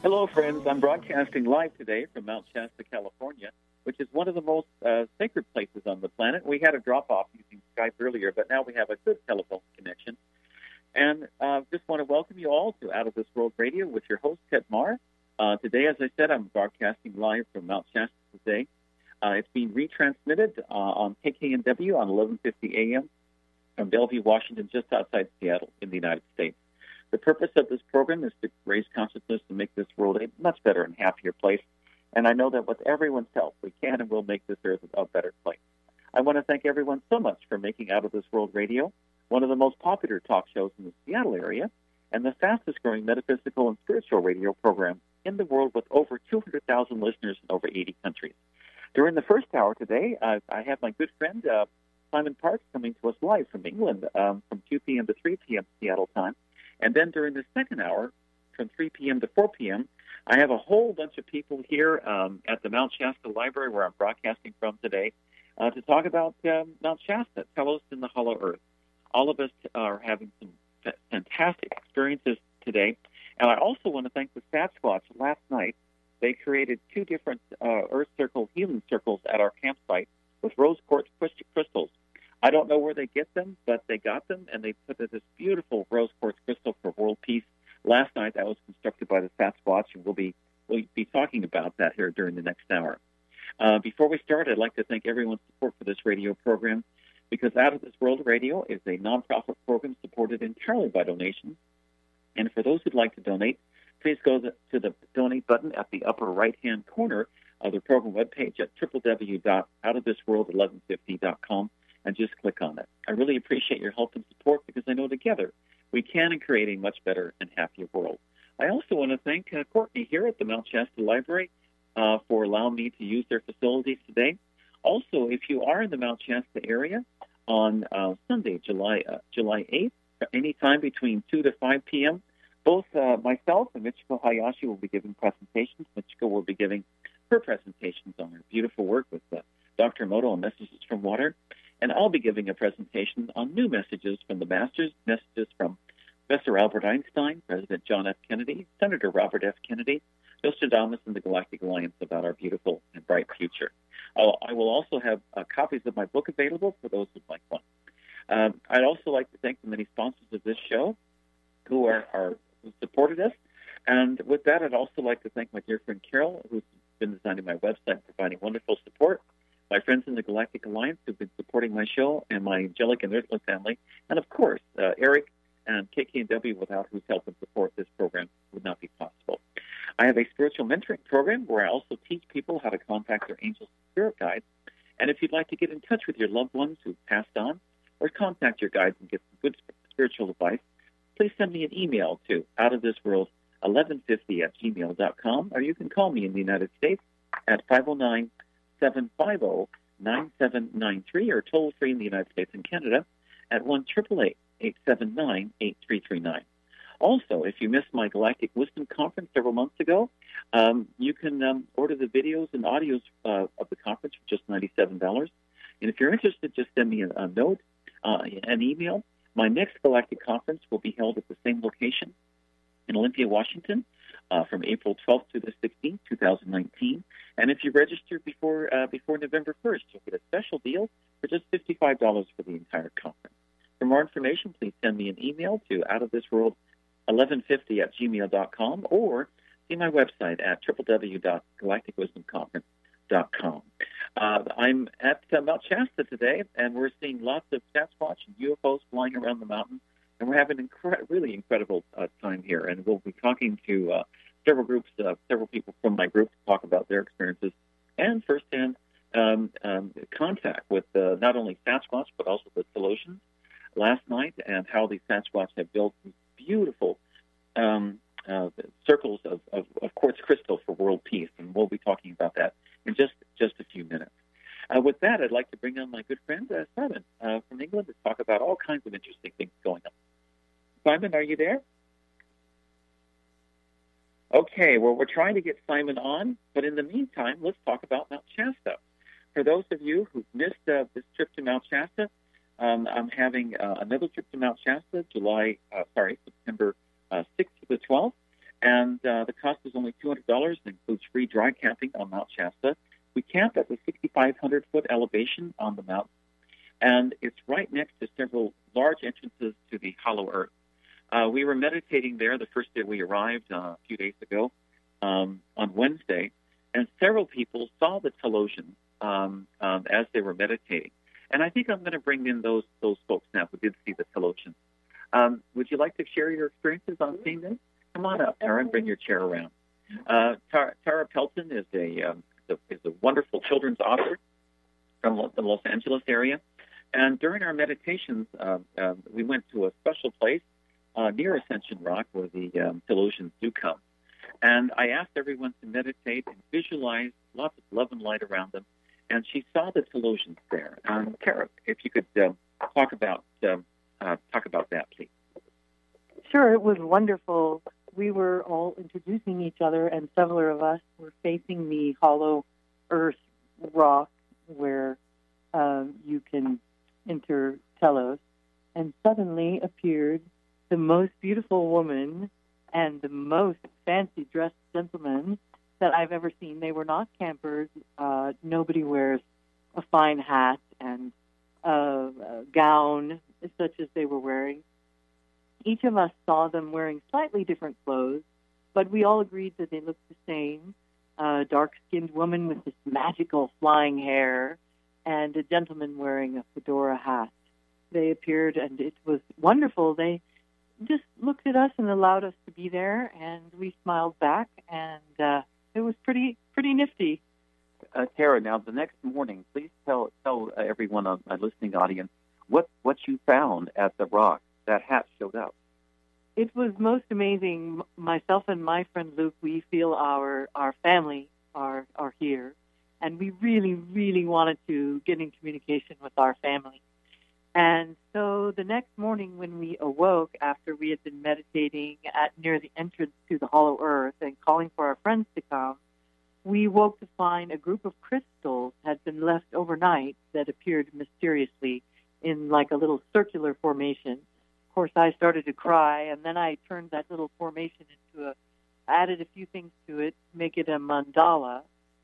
Hello, friends. I'm broadcasting live today from Mount Shasta, California, which is one of the most sacred places on the planet. We had a drop-off using Skype earlier, but now we have a good telephone connection. And just want to welcome you all to Out of This World Radio with your host, Ted Marr. Today, as I said, I'm broadcasting live from Mount Shasta today. It's being retransmitted on KKNW on 1150 a.m. from Bellevue, Washington, just outside Seattle in the United States. The purpose of this program is to raise consciousness and make this world a much better and happier place. And I know that with everyone's help, we can and will make this earth a better place. I want to thank everyone so much for making Out of This World Radio one of the most popular talk shows in the Seattle area and the fastest-growing metaphysical and spiritual radio program in the world with over 200,000 listeners in over 80 countries. During the first hour today, I have my good friend Simon Parkes coming to us live from England from 2 p.m. to 3 p.m. Seattle time. And then during the second hour, from 3 p.m. to 4 p.m., I have a whole bunch of people here at the Mount Shasta Library, where I'm broadcasting from today, to talk about Mount Shasta, Telos in the Hollow Earth. All of us are having some fantastic experiences today. And I also want to thank the Sasquatch. Last night, they created 2 different Earth Circle healing circles at our campsite with rose quartz crystals. I don't know where they get them, but they got them, and they put this beautiful rose quartz crystal for world peace. Last night, that was constructed by the Sasquatch, and we'll be talking about that here during the next hour. Before we start, I'd like to thank everyone's support for this radio program, because Out of This World Radio is a nonprofit program supported entirely by donations. And for those who'd like to donate, please go to the donate button at the upper right-hand corner of the program webpage at www.outofthisworld1150.com. and just click on it. I really appreciate your help and support, because I know together we can create a much better and happier world. I also want to thank Courtney here at the Mount Shasta Library for allowing me to use their facilities today. Also, if you are in the Mount Shasta area on Sunday, July 8th, anytime between 2 to 5 p.m., both myself and Michiko Hayashi will be giving presentations. Michiko will be giving her presentations on her beautiful work with Dr. Emoto on Messages from Water. And I'll be giving a presentation on new messages from the Masters, messages from Professor Albert Einstein, President John F. Kennedy, Senator Robert F. Kennedy, Nostradamus, and the Galactic Alliance about our beautiful and bright future. I will also have copies of my book available for those who'd like one. I'd also like to thank the many sponsors of this show who supported us. And with that, I'd also like to thank my dear friend Carol, who's been designing my website and providing wonderful support, my friends in the Galactic Alliance who've been supporting my show, and my angelic and earthly family, and of course, Eric and KKNW, without whose help and support this program would not be possible. I have a spiritual mentoring program where I also teach people how to contact their angels and spirit guides. And if you'd like to get in touch with your loved ones who've passed on, or contact your guides and get some good spiritual advice, please send me an email to outofthisworld1150@gmail.com, or you can call me in the United States at 509-750-9793, or toll-free in the United States and Canada at 1-888-879-8339. Also, if you missed my Galactic Wisdom Conference several months ago, you can order the videos and audios of the conference for just $97. And if you're interested, just send me a note, an email. My next Galactic Conference will be held at the same location in Olympia, Washington, from April 12th to the 16th, 2019. And if you register before November 1st, you'll get a special deal for just $55 for the entire conference. For more information, please send me an email to outofthisworld1150@gmail.com, or see my website at www.galacticwisdomconference.com. I'm at Mount Shasta today, and we're seeing lots of Sasquatch and UFOs flying around the mountain, and we're having really incredible time here. And we'll be talking to several people from my group to talk about their experiences and firsthand contact with not only Sasquatch, but also the Telosians last night, and how the Sasquatch have built these beautiful circles of quartz crystal for world peace. And we'll be talking about that in just a few minutes. With that, I'd like to bring on my good friend Simon from England to talk about all kinds of interesting things going on. Simon, are you there? Okay, well, we're trying to get Simon on, but in the meantime, let's talk about Mount Shasta. For those of you who've missed this trip to Mount Shasta, I'm having another trip to Mount Shasta, September 6th to the 12th, and The cost is only $200. It includes free dry camping on Mount Shasta. We camp at the 6,500-foot elevation on the mountain, and it's right next to several large entrances to the hollow earth. We were meditating there the first day we arrived a few days ago on Wednesday, and several people saw the Telosians as they were meditating. And I think I'm going to bring in those folks now who did see the Telosians. Would you like to share your experiences on seeing them? Come on up, Tara, and bring your chair around. Tara Pelton is a wonderful children's author from the Los Angeles area. And during our meditations, we went to a special place near Ascension Rock where the Telosians do come. And I asked everyone to meditate and visualize lots of love and light around them. And she saw the Telosians there. Tara, if you could talk about that, please. Sure, it was wonderful. We were all introducing each other, and several of us were facing the hollow earth rock where you can enter Telos, and suddenly appeared the most beautiful woman and the most fancy dressed gentleman that I've ever seen. They were not campers. Nobody wears a fine hat and a gown such as they were wearing. Each of us saw them wearing slightly different clothes, but we all agreed that they looked the same. A dark-skinned woman with this magical flying hair and a gentleman wearing a fedora hat. They appeared, and it was wonderful. They just looked at us and allowed us to be there, and we smiled back, and it was pretty nifty. Tara, now the next morning, please tell everyone on my listening audience what you found at the rock. That hat showed up. It was most amazing. Myself and my friend Luke, we feel our family are here, and we really, really wanted to get in communication with our family. And so the next morning when we awoke, after we had been meditating near the entrance to the hollow earth and calling for our friends to come, we woke to find a group of crystals had been left overnight that appeared mysteriously in like a little circular formation. Of course, I started to cry, and then I turned that little formation added a few things to it, make it a mandala.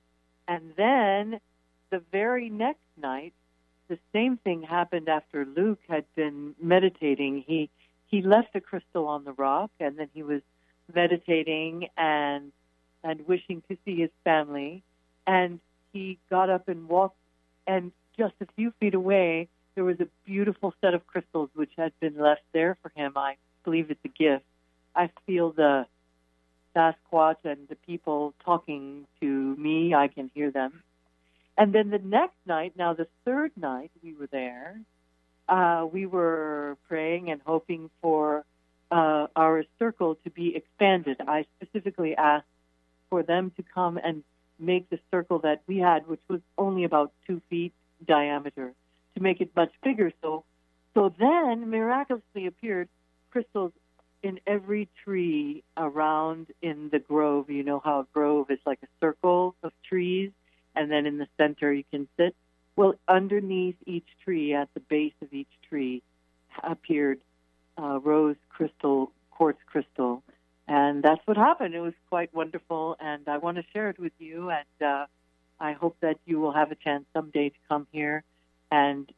And then the very next night, the same thing happened after Luke had been meditating. He left a crystal on the rock, and then he was meditating and wishing to see his family. And he got up and walked, and just a few feet away, there was a beautiful set of crystals which had been left there for him. I believe it's a gift. I feel the Sasquatch and the people talking to me. I can hear them. And then the next night, now the third night we were there, we were praying and hoping for our circle to be expanded. I specifically asked for them to come and make the circle that we had, which was only about 2 feet diameter, to make it much bigger. So then miraculously appeared crystals in every tree around in the grove. You know how a grove is like a circle of trees, and then in the center you can sit. Well, underneath each tree, at the base of each tree, appeared rose crystal, quartz crystal. And that's what happened. It was quite wonderful, and I want to share it with you, and I hope that you will have a chance someday to come here and,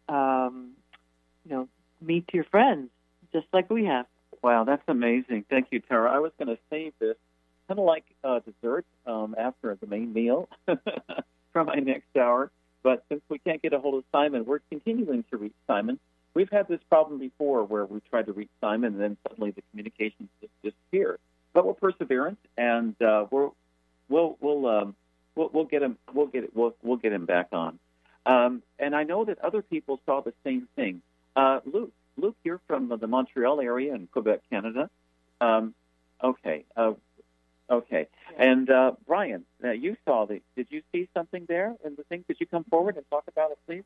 meet your friends, just like we have. Wow, that's amazing. Thank you, Tara. I was going to save this kind of like dessert after the main meal for my next hour. But since we can't get a hold of Simon, we're continuing to reach Simon. We've had this problem before where we tried to reach Simon, and then suddenly the communications just disappear. But we're perseverant, and we'll get him. We'll get him back on. And I know that other people saw the same thing. Luke, you're from the Montreal area in Quebec, Canada. Okay. And Brian, you saw the. Did you see something there in the thing? Could you come forward and talk about it, please?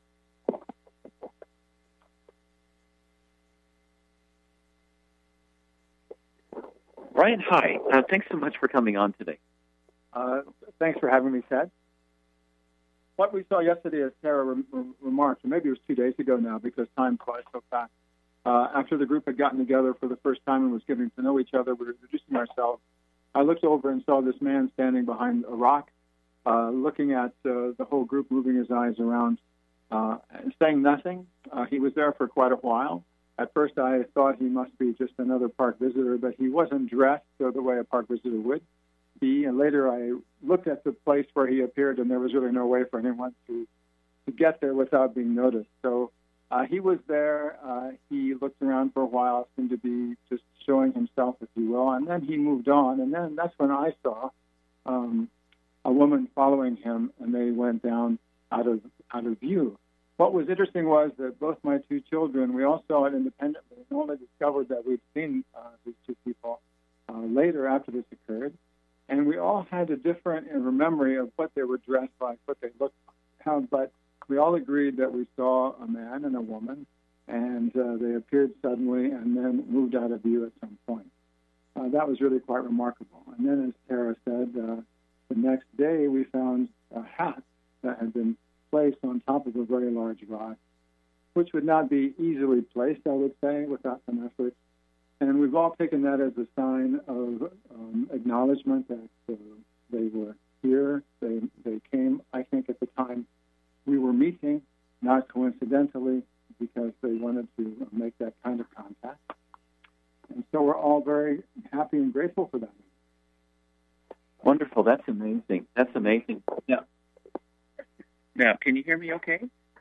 Brian, hi. Thanks so much for coming on today. Thanks for having me, Ted. What we saw yesterday, as Tara remarked, or maybe it was 2 days ago now because time flies so fast, after the group had gotten together for the first time and was getting to know each other, we were introducing ourselves. I looked over and saw this man standing behind a rock, looking at the whole group, moving his eyes around, saying nothing. He was there for quite a while. At first, I thought he must be just another park visitor, but he wasn't dressed the way a park visitor would be. And later, I looked at the place where he appeared, and there was really no way for anyone to get there without being noticed. So he was there. He looked around for a while, seemed to be just showing himself, if you will, and then he moved on. And then that's when I saw a woman following him, and they went down out of view. What was interesting was that both my two children, we all saw it independently and only discovered that we'd seen these two people later after this occurred. And we all had a different memory of what they were dressed like, what they looked like. But we all agreed that we saw a man and a woman, and they appeared suddenly and then moved out of view at some point. That was really quite remarkable. And then, as Tara said, the next day we found a hat that had been placed on top of a very large rock, which would not be easily placed, I would say, without some effort. And we've all taken that as a sign of acknowledgement that they were here. They came, I think, at the time we were meeting, not coincidentally, because they wanted to make that kind of contact. And so we're all very happy and grateful for that. Wonderful. That's amazing. That's amazing. Yeah. Now, can you hear me okay?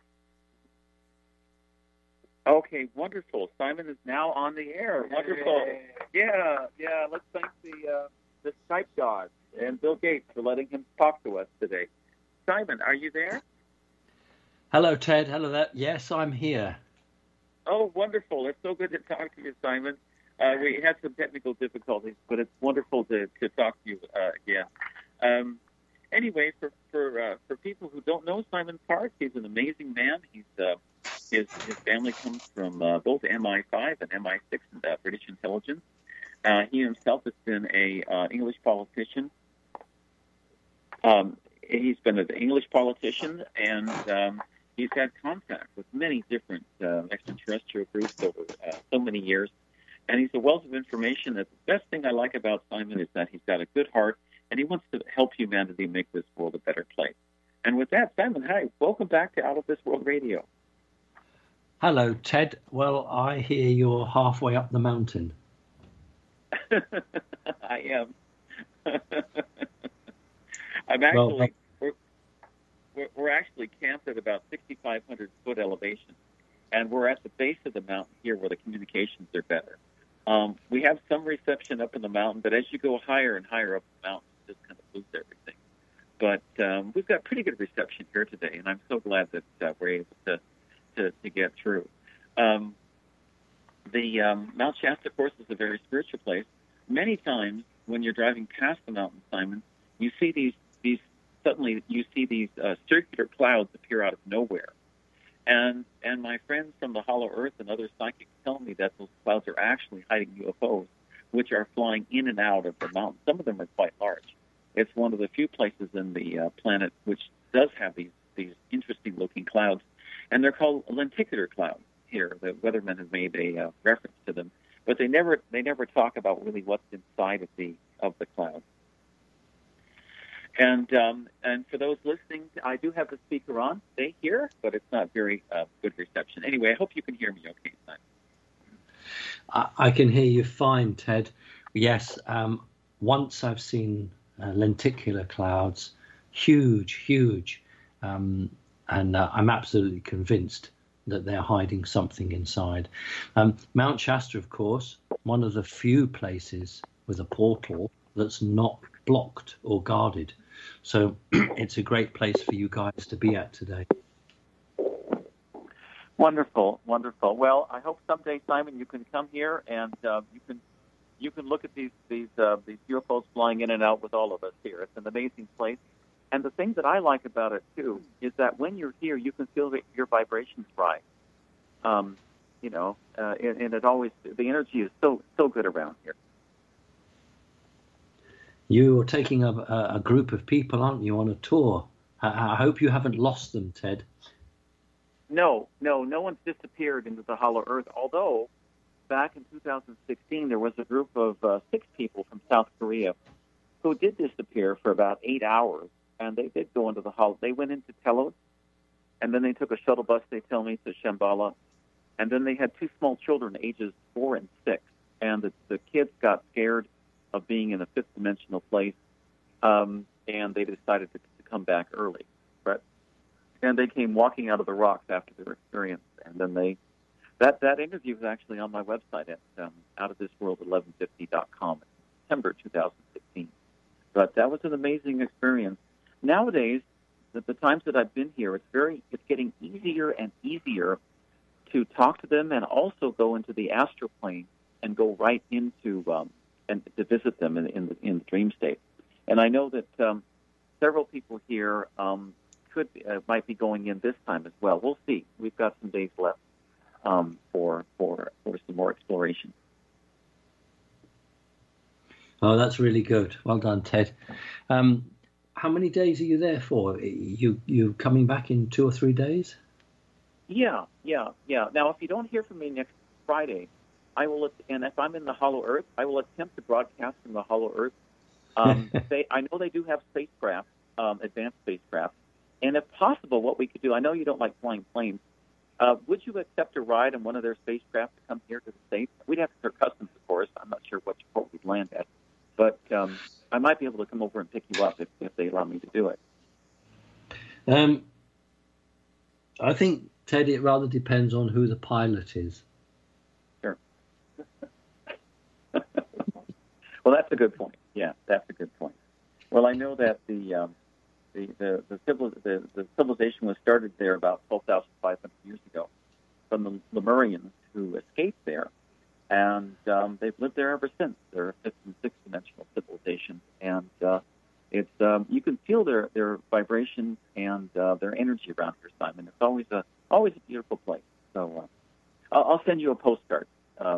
Okay, wonderful. Simon is now on the air. Wonderful. Yeah. Let's thank the Skype gods and Bill Gates for letting him talk to us today. Simon, are you there? Hello, Ted. Hello there. Yes, I'm here. Oh, wonderful. It's so good to talk to you, Simon. We had some technical difficulties, but it's wonderful to talk to you again. Anyway, for people who don't know Simon Park, he's an amazing man. His family comes from both MI5 and MI6 British intelligence. He himself has been a English politician. He's been an English politician, and he's had contact with many different extraterrestrial groups over so many years. And he's a wealth of information. The best thing I like about Simon is that he's got a good heart, and he wants to help humanity make this world a better place. And with that, Simon, hi. Welcome back to Out of This World Radio. Hello, Ted. Well, I hear you're halfway up the mountain. I am. I'm actually, we're actually camped at about 6,500 foot elevation, and we're at the base of the mountain here where the communications are better. We have some reception up in the mountain, but as you go higher and higher up the mountain, it just kind of lose everything. But we've got pretty good reception here today, and I'm so glad that we're able to get through. The Mount Shasta, of course, is a very spiritual place. Many times when you're driving past the mountain, Simon, you see these circular clouds appear out of nowhere. And my friends from the Hollow Earth and other psychics tell me that those clouds are actually hiding UFOs, which are flying in and out of the mountain. Some of them are quite large. It's one of the few places in the planet which does have these interesting-looking clouds, and they're called lenticular clouds here. The weathermen have made a reference to them, but they never talk about really what's inside of the clouds. And for those listening, I do have the speaker on. They hear, but it's not very good reception. Anyway, I hope you can hear me okay, Simon. I can hear you fine, Ted. Yes, once I've seen lenticular clouds, huge, and I'm absolutely convinced that they're hiding something inside. Mount Shasta, of course, one of the few places with a portal that's not blocked or guarded. So it's a great place for you guys to be at today. Wonderful. Well, I hope someday, Simon, you can come here and you can look at these UFOs flying in and out with all of us here. It's an amazing place. And the thing that I like about it too is that when you're here, you can feel that your vibrations rise. And it always, the energy is so good around here. You're taking a group of people, aren't you, on a tour? I hope you haven't lost them, Ted. No one's disappeared into the Hollow Earth, although back in 2016 there was a group of 6 people from South Korea who did disappear for about 8 hours, and they did go into the hollow. They went into Telos, and then they took a shuttle bus, they tell me, to Shambhala, and then they had two small children, ages 4 and 6, and the kids got scared of being in a fifth-dimensional place, and they decided to come back early. And they came walking out of the rocks after their experience, and then that interview is actually on my website at outofthisworld1150.com in September 2016. But that was an amazing experience. Nowadays, the times that I've been here, it's getting easier and easier to talk to them and also go into the astral plane and go right into and to visit them in the dream state. And I know that several people here might be going in this time as well. We'll see. We've got some days left for some more exploration. Oh, that's really good. Well done, Ted. How many days are you there for? You coming back in 2 or 3 days? Yeah. Now, if you don't hear from me next Friday, I will, and if I'm in the Hollow Earth, I will attempt to broadcast from the Hollow Earth. I know they do have spacecraft, advanced spacecraft, and if possible, what we could do, I know you don't like flying planes, would you accept a ride in one of their spacecraft to come here to the States? We'd have to clear customs, of course. I'm not sure what port we'd land at, but I might be able to come over and pick you up if they allow me to do it. I think, Ted, it rather depends on who the pilot is. Sure. Well, that's a good point. Yeah, that's a good point. Well, I know that the civilization was started there about 12,500 years ago from the Lemurians who escaped there, and they've lived there ever since. They're a fifth and sixth dimensional civilization, and it's you can feel their vibrations and their energy around here, Simon. It's always a beautiful place. So I'll send you a postcard.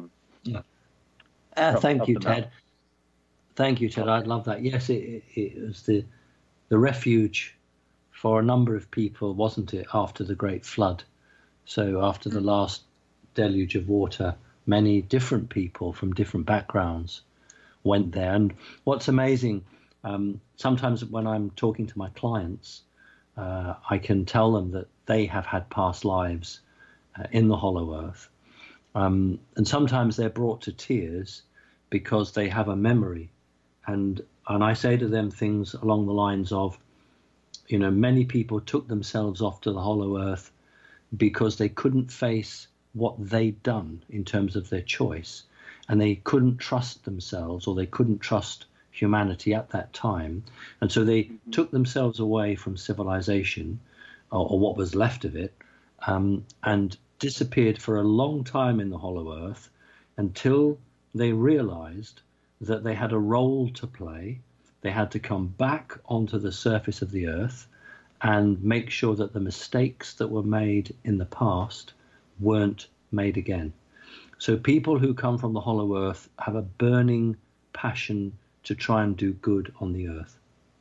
Thank you, Ted. Thank you, Ted. I'd love that. Yes, it was the refuge for a number of people, wasn't it, after the Great Flood? So after the last deluge of water, many different people from different backgrounds went there. And what's amazing, sometimes when I'm talking to my clients, I can tell them that they have had past lives in the Hollow Earth. And sometimes they're brought to tears because they have a memory. And I say to them things along the lines of, many people took themselves off to the Hollow Earth because they couldn't face what they'd done in terms of their choice. And they couldn't trust themselves, or they couldn't trust humanity at that time. And so they took themselves away from civilization, or what was left of it, and disappeared for a long time in the Hollow Earth until they realized that they had a role to play. They had to come back onto the surface of the earth and make sure that the mistakes that were made in the past weren't made again. So people who come from the Hollow Earth have a burning passion to try and do good on the earth.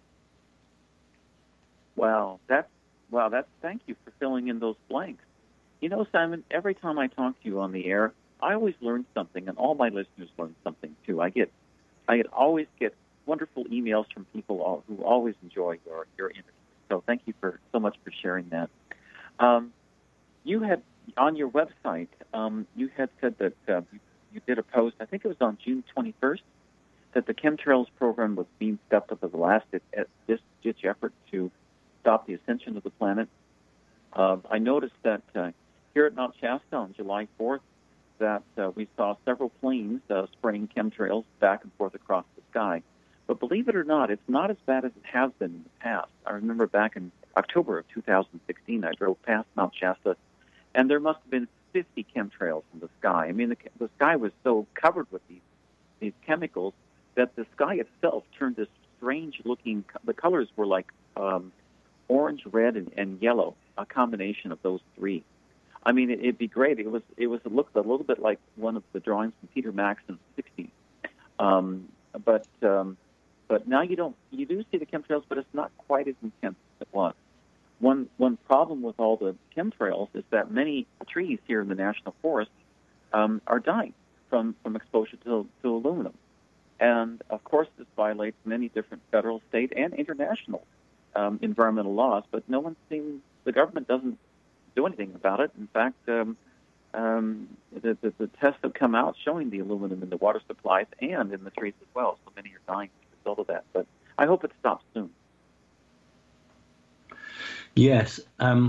Wow, that's thank you for filling in those blanks. Simon, every time I talk to you on the air, I always learn something, and all my listeners learn something too. I always get wonderful emails from people who always enjoy your interviews. So thank you so much for sharing that. You had on your website, you had said that you did a post, I think it was on June 21st, that the chemtrails program was being stepped up as a last-ditch effort to stop the ascension of the planet. I noticed that here at Mount Shasta on July 4th, that we saw several planes spraying chemtrails back and forth across the sky. But believe it or not, it's not as bad as it has been in the past. I remember back in October of 2016, I drove past Mount Shasta, and there must have been 50 chemtrails in the sky. I mean, the sky was so covered with these chemicals that the sky itself turned this strange-looking. The colors were like orange, red, and yellow, a combination of those three. I mean, it'd be great. It looked a little bit like one of the drawings from Peter Max in the 60s. But now you do see the chemtrails, but it's not quite as intense as it was. One problem with all the chemtrails is that many trees here in the national forest are dying from exposure to aluminum. And, of course, this violates many different federal, state, and international environmental laws, but the government doesn't do anything about it. In fact, the tests have come out showing the aluminum in the water supplies and in the trees as well, so many are dying as a result of that. But I hope it stops soon. Yes.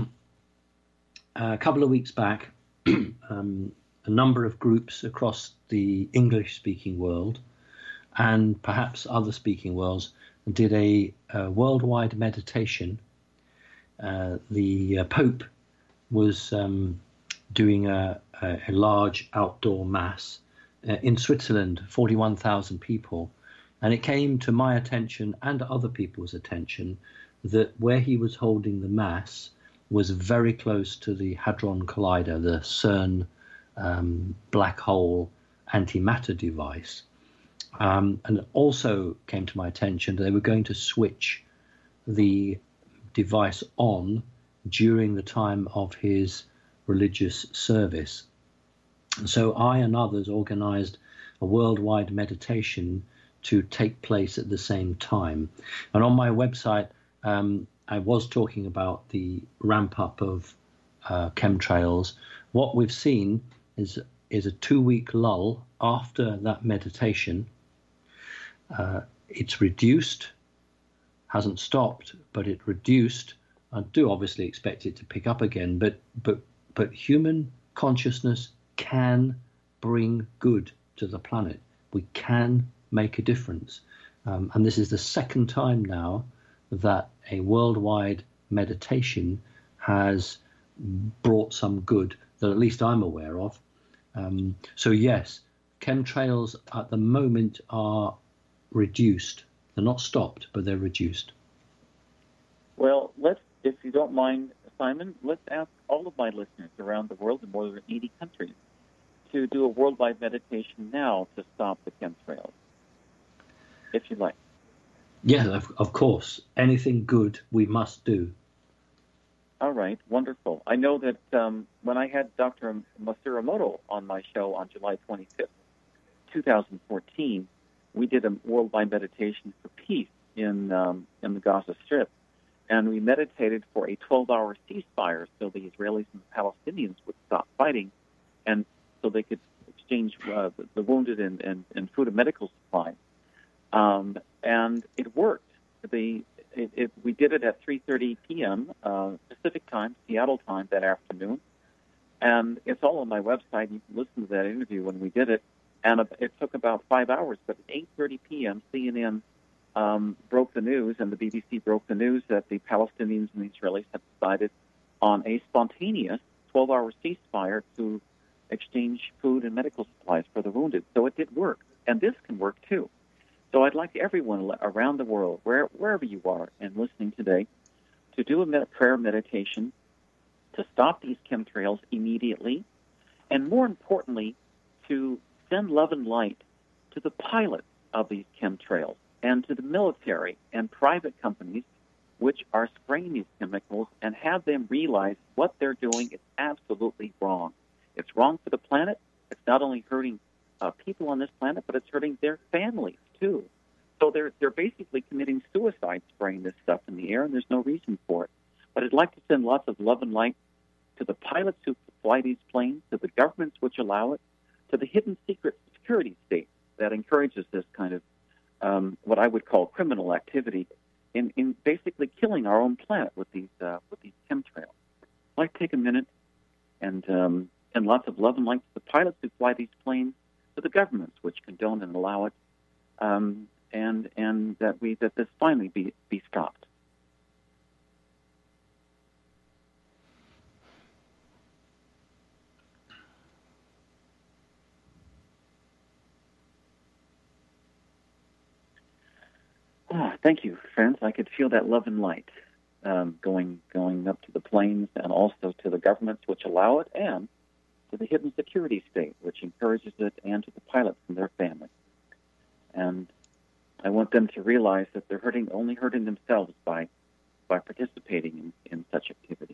A couple of weeks back, a number of groups across the English-speaking world and perhaps other speaking worlds did a worldwide meditation. The Pope was doing a large outdoor mass in Switzerland, 41,000 people. And it came to my attention and other people's attention that where he was holding the mass was very close to the Hadron Collider, the CERN black hole antimatter device. And it also came to my attention that they were going to switch the device on during the time of his religious service. So I and others organized a worldwide meditation to take place at the same time. And on my website, I was talking about the ramp up of chemtrails. What we've seen is a 2-week lull after that meditation. It's reduced, hasn't stopped, but it reduced. I do obviously expect it to pick up again, but human consciousness can bring good to the planet. We can make a difference. And this is the second time now that a worldwide meditation has brought some good that at least I'm aware of. So yes, chemtrails at the moment are reduced. They're not stopped, but they're reduced. Well, if you don't mind, Simon, let's ask all of my listeners around the world in more than 80 countries to do a worldwide meditation now to stop the chemtrails, if you like. Yeah, of course. Anything good we must do. All right, wonderful. I know that when I had Dr. Masuramoto on my show on July 25th, 2014, we did a worldwide meditation for peace in the Gaza Strip, and we meditated for a 12-hour ceasefire so the Israelis and the Palestinians would stop fighting, and so they could exchange the wounded and food and medical supplies. And it worked. We did it at 3:30 p.m. Pacific time, Seattle time, that afternoon. And it's all on my website. You can listen to that interview when we did it. And it took about 5 hours. But at 8:30 p.m., CNN broke the news, and the BBC broke the news that the Palestinians and the Israelis had decided on a spontaneous 12-hour ceasefire to exchange food and medical supplies for the wounded. So it did work. And this can work, too. So I'd like everyone around the world, wherever you are and listening today, to do a prayer meditation to stop these chemtrails immediately, and more importantly, to send love and light to the pilots of these chemtrails and to the military and private companies which are spraying these chemicals, and have them realize what they're doing is absolutely wrong. It's wrong for the planet. It's not only hurting people on this planet, but it's hurting their families too. So they're basically committing suicide spraying this stuff in the air, and there's no reason for it. But I'd like to send lots of love and light to the pilots who fly these planes, to the governments which allow it, to the hidden secret security state that encourages this kind of what I would call criminal activity in basically killing our own planet with these chemtrails. I'd like to take a minute and lots of love and light to the pilots who fly these planes, to the governments which condone and allow it, and that this finally be stopped. Thank you, friends. I could feel that love and light going up to the planes, and also to the governments which allow it, and to the hidden security state which encourages it, and to the pilots and their families. And I want them to realize that they're only hurting themselves by participating in such activities.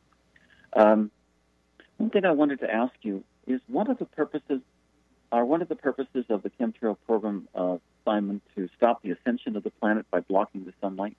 One thing I wanted to ask you is one of the purposes of the chemtrail program Simon, to stop the ascension of the planet by blocking the sunlight?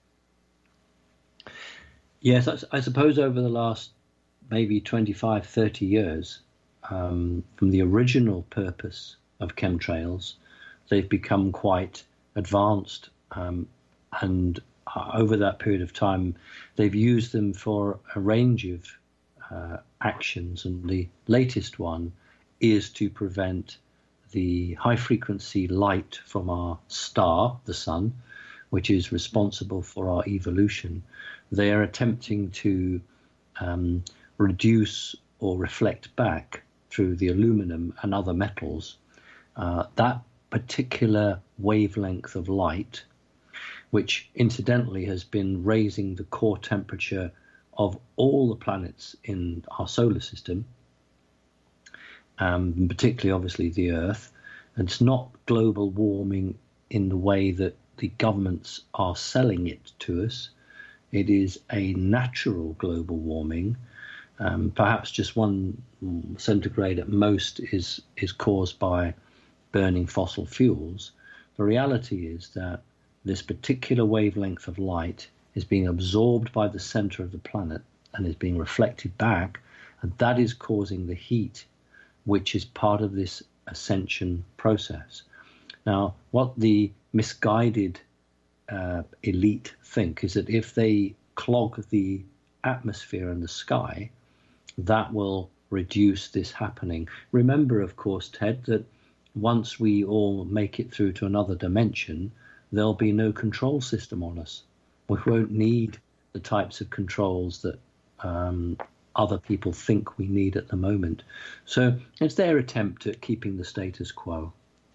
Yes, I suppose over the last maybe 25, 30 years, from the original purpose of chemtrails, they've become quite advanced, and over that period of time, they've used them for a range of actions, and the latest one is to prevent the high-frequency light from our star, the sun, which is responsible for our evolution. They are attempting to reduce or reflect back through the aluminum and other metals that particular wavelength of light, which incidentally has been raising the core temperature of all the planets in our solar system, particularly obviously the Earth. And it's not global warming in the way that the governments are selling it to us. It is a natural global warming. Perhaps just 1 centigrade at most is caused by burning fossil fuels. The reality is that this particular wavelength of light is being absorbed by the center of the planet and is being reflected back, and that is causing the heat, which is part of this ascension process. Now, what the misguided elite think is that if they clog the atmosphere and the sky, that will reduce this happening. Remember, of course, Ted, that once we all make it through to another dimension, there'll be no control system on us. We won't need the types of controls that other people think we need at the moment. So it's their attempt at keeping the status quo.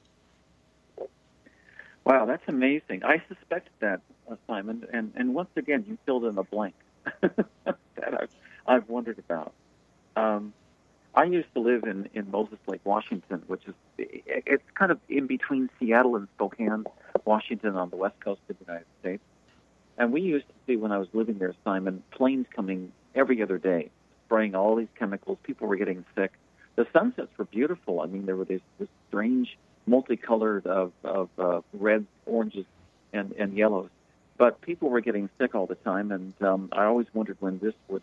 Wow, that's amazing. I suspected that, Simon, and once again, you filled in a blank that I've wondered about. I used to live in Moses Lake, Washington, which is it's kind of in between Seattle and Spokane, Washington, on the west coast of the United States. And we used to see, when I was living there, Simon, planes coming every other day, spraying all these chemicals. People were getting sick. The sunsets were beautiful. I mean, there were this strange multicolored of reds, oranges, and yellows. But people were getting sick all the time, and I always wondered when this would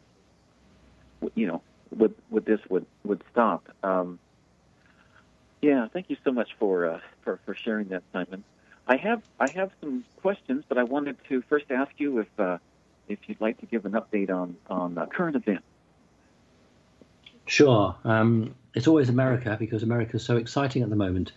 stop. Yeah, thank you so much for sharing that, Simon. I have some questions, but I wanted to first ask you if you'd like to give an update on current events. Sure. It's always America, because America is so exciting at the moment.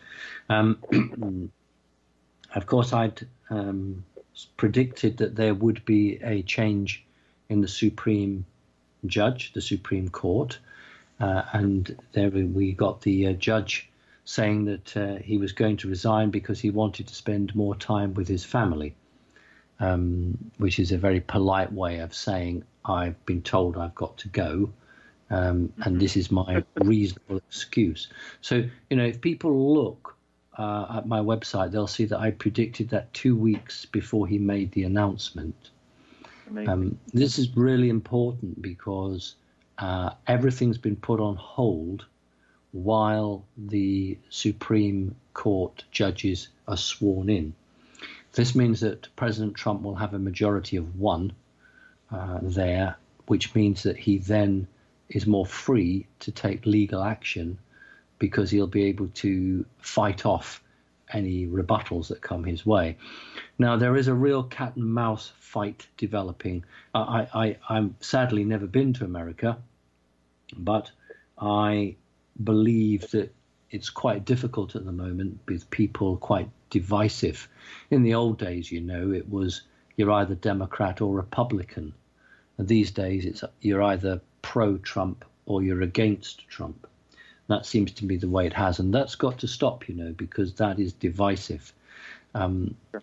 Of course, I'd predicted that there would be a change in the Supreme Judge, the Supreme Court, and there we got the judge saying that he was going to resign because he wanted to spend more time with his family, which is a very polite way of saying, I've been told I've got to go, and this is my reasonable excuse. So, if people look at my website, they'll see that I predicted that 2 weeks before he made the announcement. This is really important because everything's been put on hold while the Supreme Court judges are sworn in. This means that President Trump will have a majority of 1 there, which means that he then is more free to take legal action because he'll be able to fight off any rebuttals that come his way. Now, there is a real cat and mouse fight developing. I'm sadly never been to America, but I believe that it's quite difficult at the moment with people quite divisive. In the old days, it was you're either Democrat or Republican. And these days, you're either pro-Trump or you're against Trump. That seems to be the way it has, and that's got to stop, because that is divisive. Sure.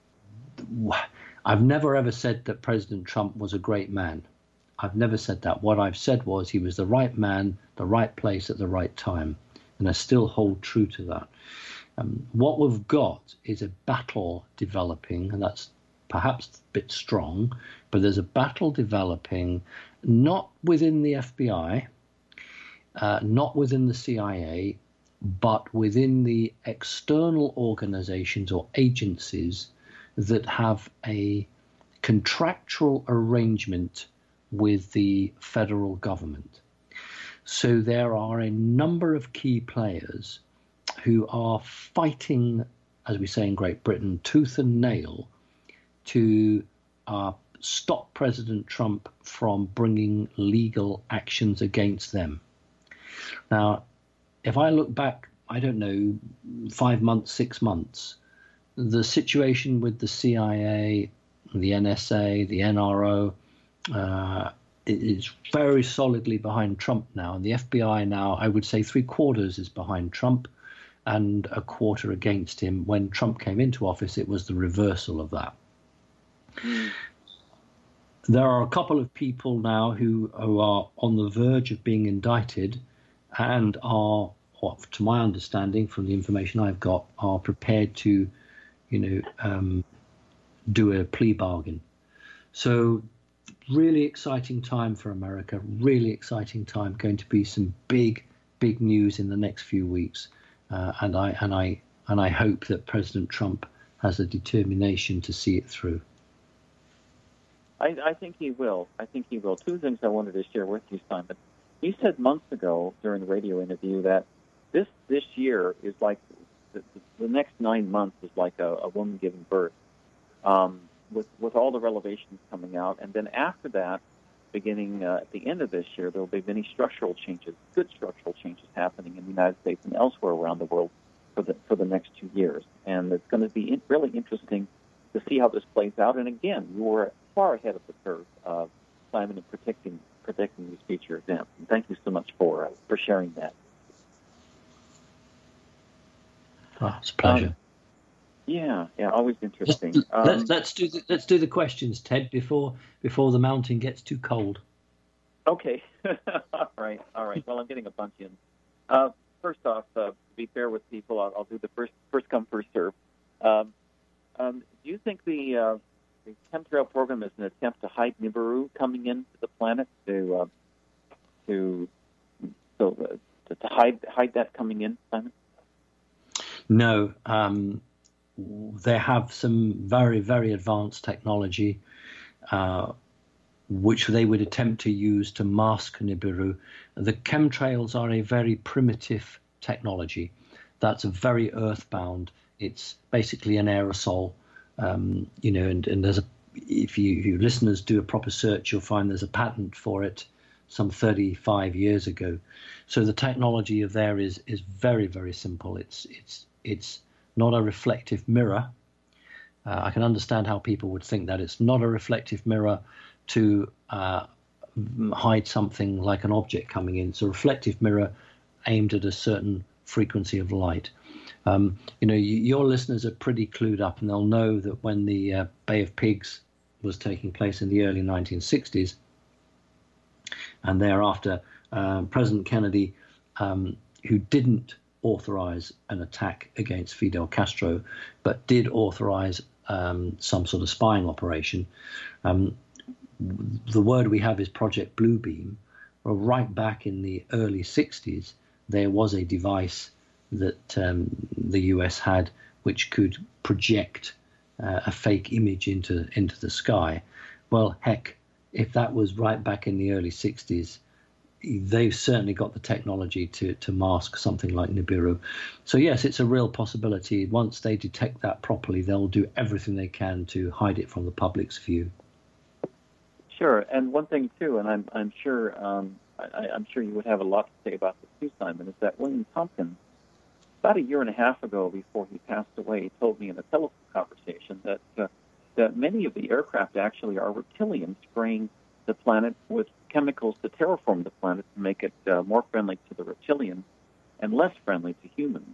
I've never ever said that President Trump was a great man. I've never said that. What I've said was he was the right man, the right place at the right time, and I still hold true to that. What we've got is a battle developing, and that's perhaps a bit strong, but there's a battle developing not within the FBI, not within the CIA, but within the external organizations or agencies that have a contractual arrangement with the federal government. So there are a number of key players who are fighting, as we say in Great Britain, tooth and nail to stop President Trump from bringing legal actions against them. Now, if I look back, I don't know, 5 months, 6 months, the situation with the CIA, the NSA, the NRO, is very solidly behind Trump now. And the FBI now, I would say 3/4 is behind Trump and 1/4 against him. When Trump came into office, it was the reversal of that. There are a couple of people now who are on the verge of being indicted and are, to my understanding from the information I've got, are prepared to, do a plea bargain. So really exciting time for America, really exciting time, going to be some big news in the next few weeks. And I hope that President Trump has the determination to see it through. I think he will. I think he will. Two things I wanted to share with you, Simon. You said months ago during the radio interview that this year is like the next 9 months is like a woman giving birth, with all the revelations coming out, and then after that, beginning at the end of this year, there will be many structural changes, good structural changes happening in the United States and elsewhere around the world for the next 2 years, and it's going to be really interesting to see how this plays out. And again, you were far ahead of the curve, Simon, in predicting these future events. And thank you so much for sharing that. Oh, it's a pleasure. Yeah, always interesting. Let's do the questions, Ted, before the mountain gets too cold. Okay. All right. Well, I'm getting a bunch in. First off, to be fair with people, I'll do the first come, first serve. Do you think the chemtrail program is an attempt to hide Nibiru coming into the planet to hide that coming in, Simon? No, they have some very, very advanced technology, which they would attempt to use to mask Nibiru. The chemtrails are a very primitive technology. That's very earthbound. It's basically an aerosol, and there's if you listeners do a proper search, you'll find there's a patent for it some 35 years ago. So the technology of there is very, very simple. It's not a reflective mirror. I can understand how people would think that it's not a reflective mirror to hide something like an object coming in. It's a reflective mirror aimed at a certain frequency of light. Your listeners are pretty clued up, and they'll know that when the Bay of Pigs was taking place in the early 1960s, and thereafter President Kennedy, who didn't authorize an attack against Fidel Castro, but did authorize some sort of spying operation. The word we have is Project Bluebeam. Well, right back in the early 60s, there was a device that the US had which could project a fake image into the sky. Well, heck, if that was right back in the early 60s, they've certainly got the technology to mask something like Nibiru. So yes, it's a real possibility. Once they detect that properly, they'll do everything they can to hide it from the public's view. Sure, and one thing too, and I'm sure I'm sure you would have a lot to say about this too, Simon, is that William Tompkins, about a year and a half ago, before he passed away, he told me in a telephone conversation that many of the aircraft actually are reptilians spraying the planet with chemicals to terraform the planet to make it more friendly to the reptilians and less friendly to humans.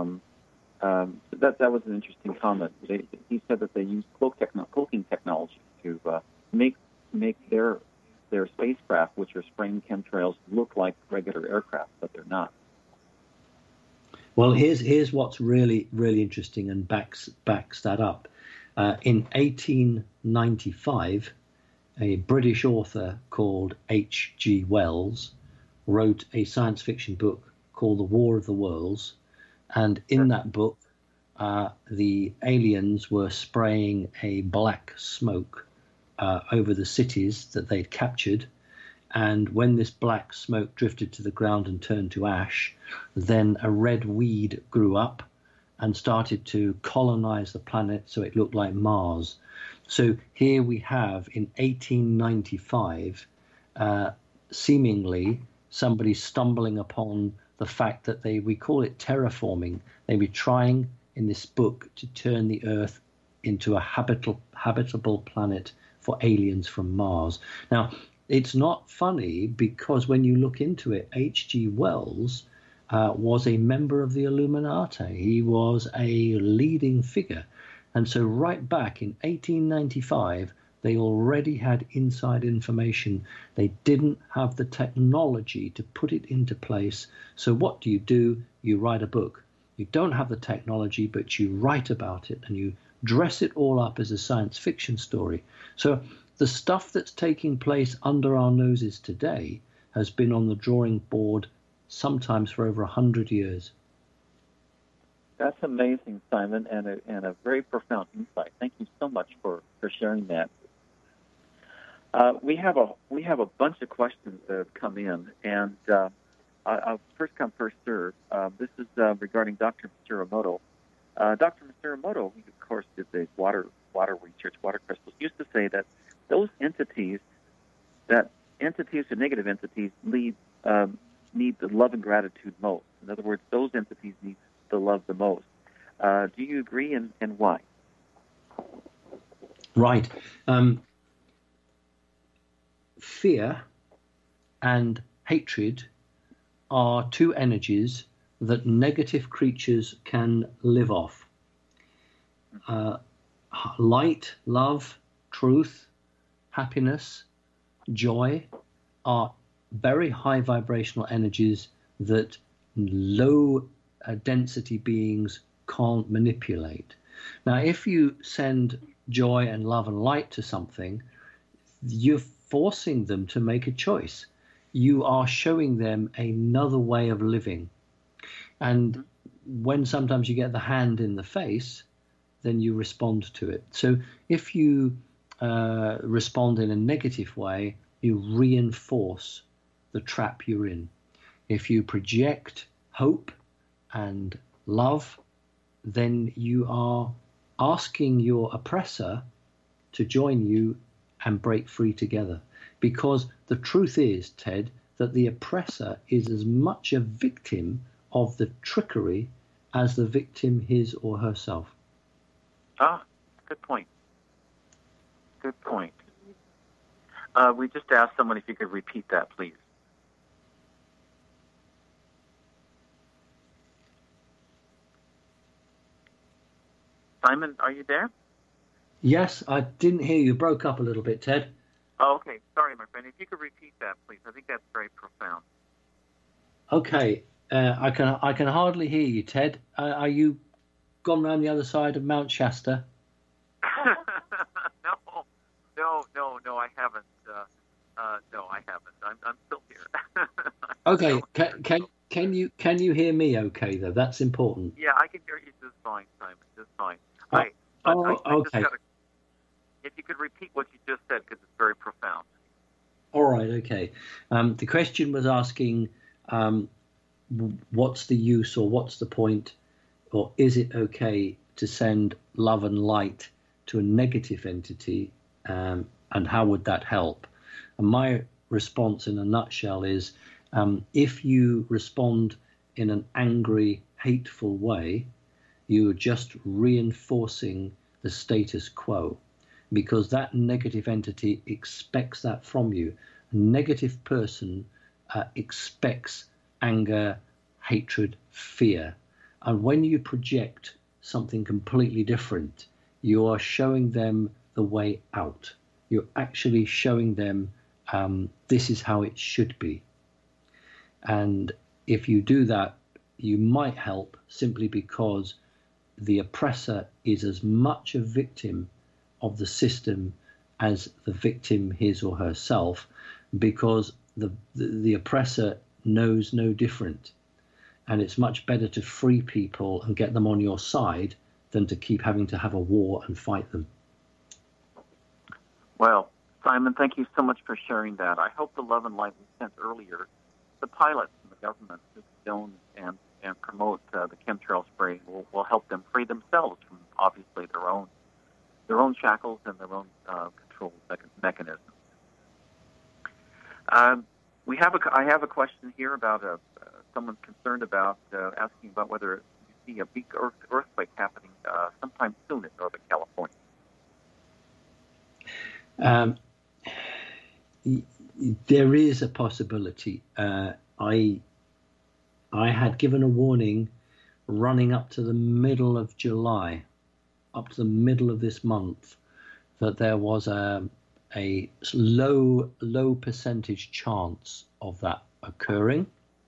That was an interesting comment. He said that they use cloaking technology to make their spacecraft, which are spraying chemtrails, look like regular aircraft, but they're not. Well, here's what's really, really interesting and backs that up. In 1895, a British author called H.G. Wells wrote a science fiction book called The War of the Worlds, and in that book, the aliens were spraying a black smoke over the cities that they'd captured. And when this black smoke drifted to the ground and turned to ash, then a red weed grew up and started to colonize the planet so it looked like Mars. So here we have, in 1895, seemingly somebody stumbling upon the fact that we call it terraforming. They were trying in this book to turn the Earth into a habitable planet for aliens from Mars. Now, it's not funny because when you look into it, H.G. Wells was a member of the Illuminati. He was a leading figure. And so right back in 1895, they already had inside information. They didn't have the technology to put it into place. So what do? You write a book. You don't have the technology, but you write about it and you dress it all up as a science fiction story. So the stuff that's taking place under our noses today has been on the drawing board sometimes for over 100 years. That's amazing, Simon, and a very profound insight. Thank you so much for sharing that. We have a bunch of questions that have come in, and I'll first come, first serve. This is regarding Dr. Matsumoto. Dr. Matsumoto, who of course did the water research, water crystals, used to say that those entities or negative entities need the love and gratitude most. In other words, those entities need the love the most. Do you agree, and why? Right. Fear and hatred are two energies that negative creatures can live off. Light, love, truth, happiness, joy are very high vibrational energies that low density beings can't manipulate. Now, if you send joy and love and light to something, you're forcing them to make a choice. You are showing them another way of living. And when sometimes you get the hand in the face, then you respond to it. So if you respond in a negative way, you reinforce the trap you're in. If you project hope and love, then you are asking your oppressor to join you and break free together. Because the truth is, Ted, that the oppressor is as much a victim of the trickery as the victim his or herself. Good point. Good point. We just asked someone if you could repeat that, please. Simon, are you there? Yes, I didn't hear you. Broke up a little bit, Ted. Oh, okay. Sorry, my friend. If you could repeat that, please. I think that's very profound. Okay. I can hardly hear you, Ted. Are you gone around the other side of Mount Shasta? No, I haven't. No, I haven't. I'm still here. Okay. Can you hear me? Okay, though. That's important. Yeah, I can hear you just fine, Simon. Just fine. Okay. If you could repeat what you just said, because it's very profound. All right. Okay. The question was asking, what's the use or what's the point, or is it okay to send love and light to a negative entity, and how would that help? And my response in a nutshell is, if you respond in an angry, hateful way, you're just reinforcing the status quo, because that negative entity expects that from you. A negative person expects anger, hatred, fear. And when you project something completely different, you are showing them the way out. You're actually showing them this is how it should be. And if you do that, you might help simply because the oppressor is as much a victim of the system as the victim his or herself, because the oppressor knows no different. and it's much better to free people and get them on your side than to keep having to have a war and fight them. Well, Simon, thank you so much for sharing that. I hope the love and light we sent earlier, the pilots and the government to condone and promote the chemtrail spray will help them free themselves from obviously their own shackles and their own control mechanisms. I have a question here about someone's concerned about asking about whether you see a big earthquake happening sometime soon in Northern California. There is a possibility. I had given a warning running up to the middle of July, up to the middle of this month, that there was a low percentage chance of that occurring.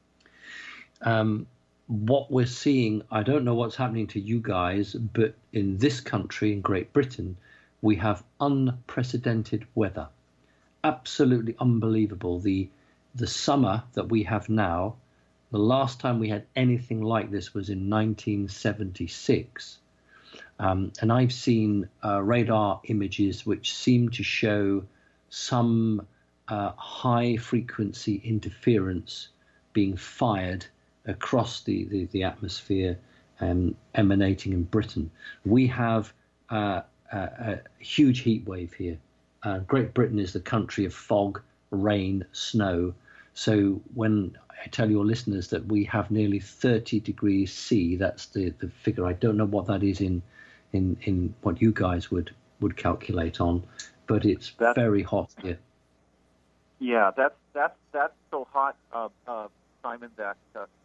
What we're seeing, I don't know what's happening to you guys, but in this country, in Great Britain, we have unprecedented weather. Absolutely unbelievable. The summer that we have now, the last time we had anything like this was in 1976. And I've seen radar images which seem to show some high frequency interference being fired across the atmosphere emanating in Britain. We have a huge heat wave here. Great Britain is the country of fog, rain, snow. So when I tell your listeners that we have nearly 30 degrees C, that's the figure. I don't know what that is in what you guys would calculate on, but it's very hot here. Yeah, that's so hot, Simon, that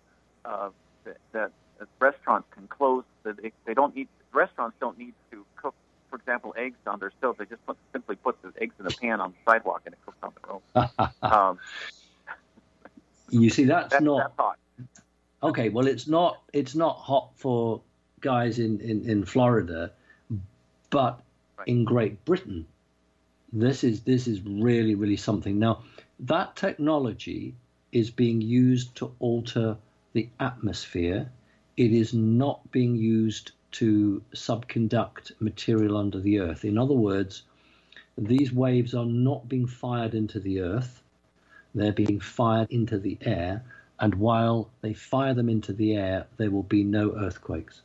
restaurants can close. That restaurants don't need to cook, for example, eggs on their stove. They just simply put the eggs in a pan on the sidewalk and it cooks on their own. You see, that's not hot. Okay, well, it's not hot for guys in Florida, but right. In Great Britain, this is really, really something. Now, that technology is being used to alter the atmosphere. It is not being used to subconduct material under the earth. In other words, these waves are not being fired into the earth. They're being fired into the air. And while they fire them into the air, there will be no earthquakes.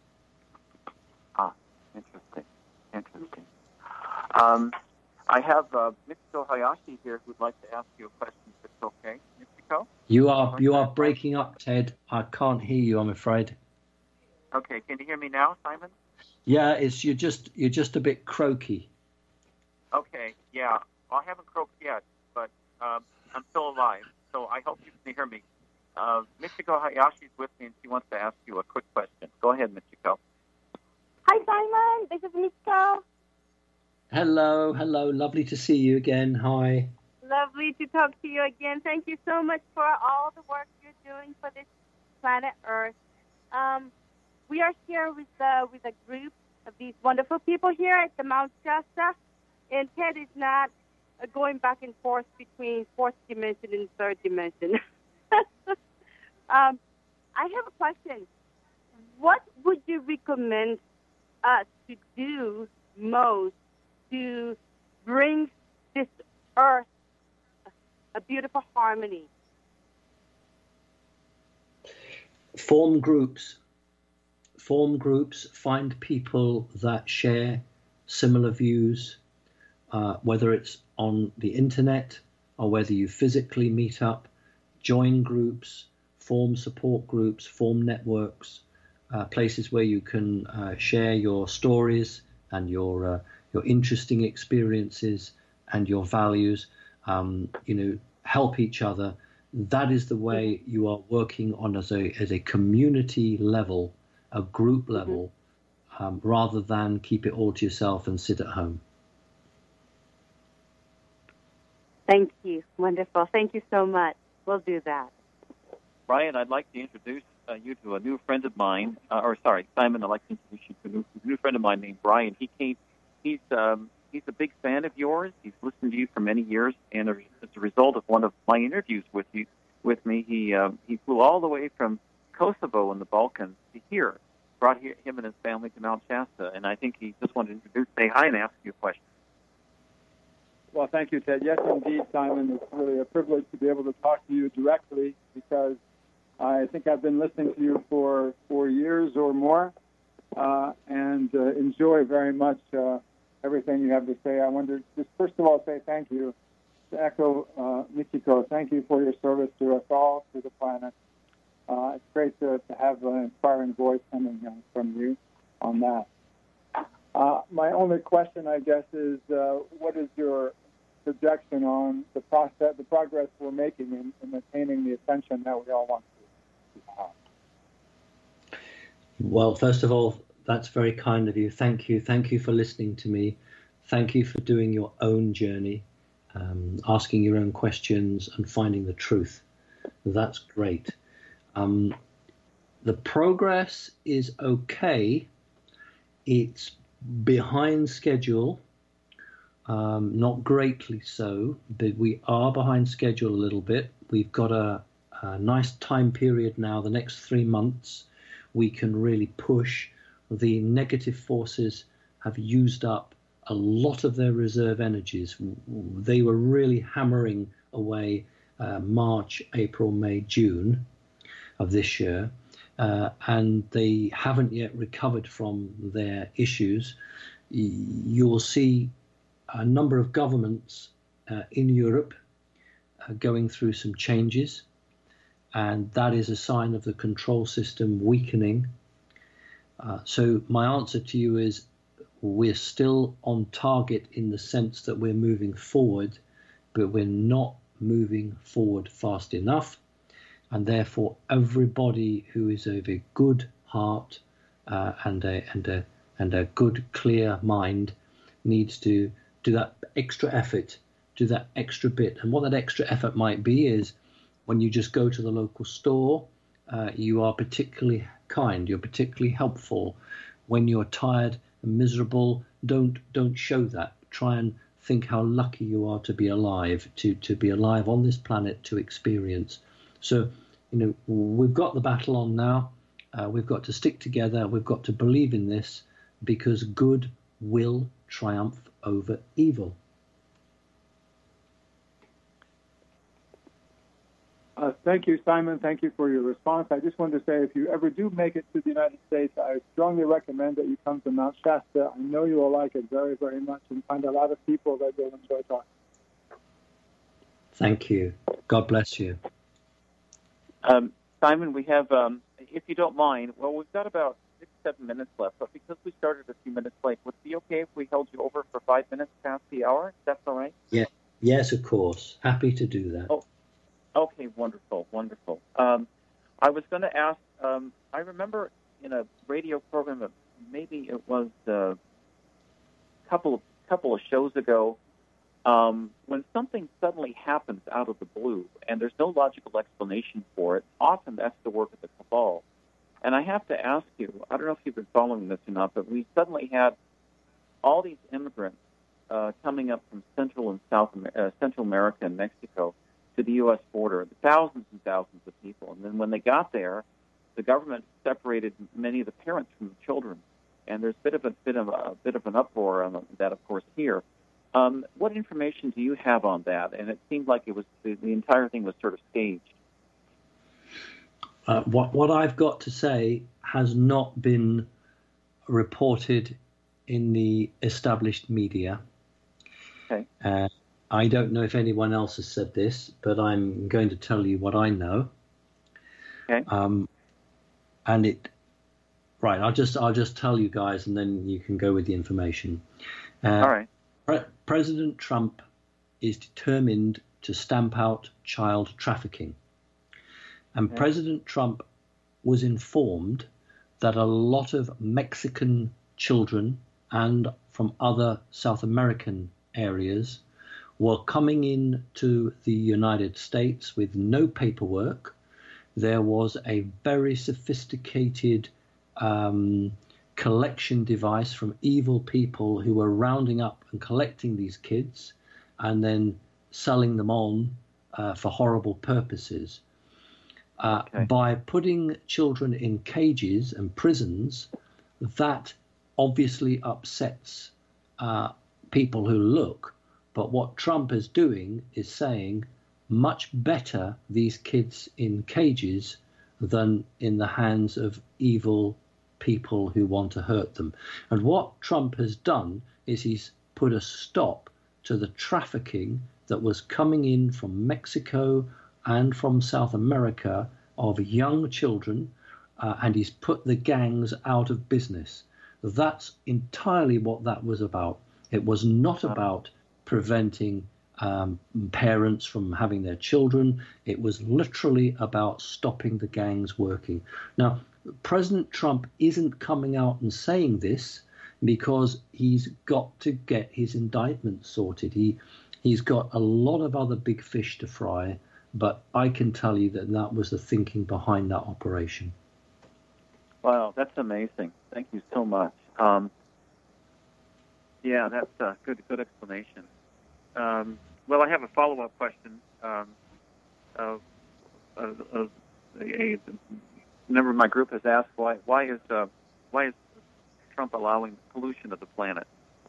Interesting. I have Michiko Hayashi here who'd like to ask you a question, if it's okay. Michiko? You are breaking up, Ted. I can't hear you, I'm afraid. Okay, can you hear me now, Simon? Yeah, you're just a bit croaky. Okay, yeah. Well, I haven't croaked yet, but I'm still alive, so I hope you can hear me. Michiko Hayashi's with me, and she wants to ask you a quick question. Go ahead, Michiko. Hi, Simon. This is Michiko. Hello. Lovely to see you again. Hi. Lovely to talk to you again. Thank you so much for all the work you're doing for this planet Earth. We are here with a group of these wonderful people here at the Mount Shasta, and Ted is not going back and forth between fourth dimension and third dimension. I have a question. What would you recommend us to do most to bring this earth a beautiful harmony? Form groups, find people that share similar views, whether it's on the internet or whether you physically meet up, join groups, form support groups, form networks, places where you can share your stories and your interesting experiences and your values, help each other. That is the way you are working on as a community level, a group level, rather than keep it all to yourself and sit at home. Thank you. Wonderful. Thank you so much. We'll do that. Brian, I'd like to introduce you to a new friend of mine. Simon, I'd like to introduce you to a new friend of mine named Brian. He's a big fan of yours. He's listened to you for many years, and as a result of one of my interviews with me, he flew all the way from Kosovo and the Balkans to here. Brought him and his family to Mount Shasta, and I think he just wanted to say hi and ask you a question. Well, thank you, Ted. Yes, indeed, Simon. It's really a privilege to be able to talk to you directly because I think I've been listening to you for 4 years or more and enjoy very much everything you have to say. I wanted to just first of all say thank you to echo Michiko. Thank you for your service to us all, to the planet. It's great to have an inspiring voice coming from you on that. My only question, I guess, is what is your projection on the progress we're making in attaining the ascension that we all want to have? Well, first of all, that's very kind of you. Thank you. Thank you for listening to me. Thank you for doing your own journey, asking your own questions and finding the truth. That's great. The progress is okay. It's behind schedule, not greatly so, but we are behind schedule a little bit. We've got a nice time period now, the next 3 months. We can really push. The negative forces have used up a lot of their reserve energies. They were really hammering away March, April, May, June of this year, and they haven't yet recovered from their issues. You will see a number of governments in Europe going through some changes, and that is a sign of the control system weakening. So my answer to you is we're still on target in the sense that we're moving forward, but we're not moving forward fast enough. And therefore, everybody who is of a good heart and a good, clear mind needs to do that extra effort, do that extra bit. And what that extra effort might be is when you just go to the local store, you are particularly kind, you're particularly helpful. When you're tired and miserable, don't show that. Try and think how lucky you are to be alive, to be alive on this planet, to experience. So, we've got the battle on now. We've got to stick together. We've got to believe in this because good will triumph over evil. Thank you, Simon. Thank you for your response. I just wanted to say, if you ever do make it to the United States, I strongly recommend that you come to Mount Shasta. I know you will like it very, very much and find a lot of people that you'll enjoy talking to. Thank you. God bless you. Simon, we have, if you don't mind, well, we've got about 6-7 minutes left, but because we started a few minutes late, would it be okay if we held you over for 5 minutes past the hour? Is that all right? Yeah. Yes, of course. Happy to do that. Oh, okay, wonderful, wonderful. I was going to ask, I remember in a radio program, maybe it was a couple of shows ago, when something suddenly happens out of the blue and there's no logical explanation for it, often that's the work of the cabal. And I have to ask you, I don't know if you've been following this or not, but we suddenly had all these immigrants coming up from Central America and Mexico to the U.S. border, thousands and thousands of people. And then when they got there, the government separated many of the parents from the children. And there's a bit of an uproar on that, of course, here. What information do you have on that? And it seemed like it was the entire thing was sort of staged. What I've got to say has not been reported in the established media. Okay. I don't know if anyone else has said this, but I'm going to tell you what I know. Okay. I'll just tell you guys, and then you can go with the information. All right. President Trump is determined to stamp out child trafficking. And okay. President Trump was informed that a lot of Mexican children and from other South American areas were coming in to the United States with no paperwork. There was a very sophisticated collection device from evil people who were rounding up and collecting these kids and then selling them on for horrible purposes. By putting children in cages and prisons, that obviously upsets people who look. But what Trump is doing is saying, much better these kids in cages than in the hands of evil people who want to hurt them. And what Trump has done is he's put a stop to the trafficking that was coming in from Mexico and from South America of young children, and he's put the gangs out of business. That's entirely what that was about. It was not about preventing parents from having their children. It was literally about stopping the gangs working. Now, President Trump isn't coming out and saying this because he's got to get his indictment sorted. He's got a lot of other big fish to fry, but I can tell you that was the thinking behind that operation. Wow, that's amazing. Thank you so much. Yeah, that's a good explanation. Well, I have a follow-up question. A member of my group has asked why is Trump allowing pollution of the planet?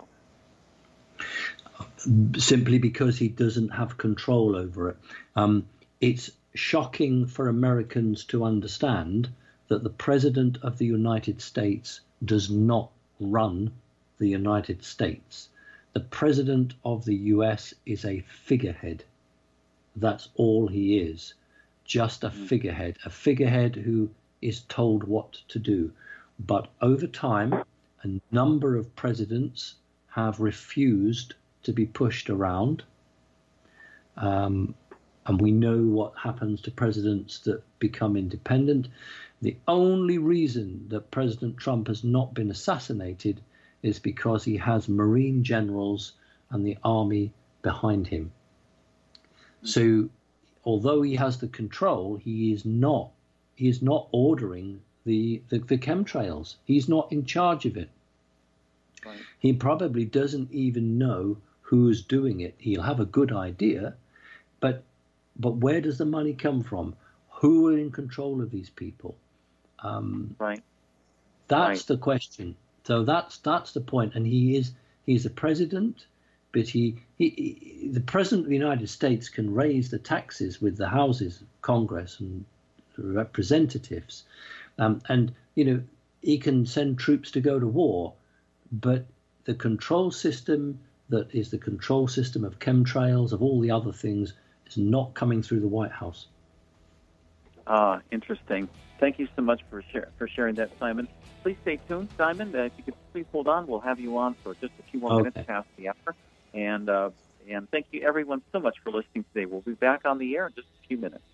Simply because he doesn't have control over it. It's shocking for Americans to understand that the President of the United States does not run the United States. The President of the US is a figurehead. That's all he is, just a figurehead who is told what to do. But over time, a number of presidents have refused to be pushed around. And we know what happens to presidents that become independent. The only reason that President Trump has not been assassinated is because he has Marine generals and the army behind him. So although he has the control, he is not ordering the chemtrails. He's not in charge of it. Right. He probably doesn't even know who's doing it. He'll have a good idea, but where does the money come from? Who are in control of these people? Right. That's the question. So that's the point. And he's a president, but the president of the United States can raise the taxes with the houses of Congress and representatives, and he can send troops to go to war, but the control system that is the control system of chemtrails, of all the other things, is not coming through the White House. Interesting. Thank you so much for sharing that, Simon. Please stay tuned, Simon. If you could please hold on, we'll have you on for just a few more minutes past the hour. And thank you, everyone, so much for listening today. We'll be back on the air in just a few minutes.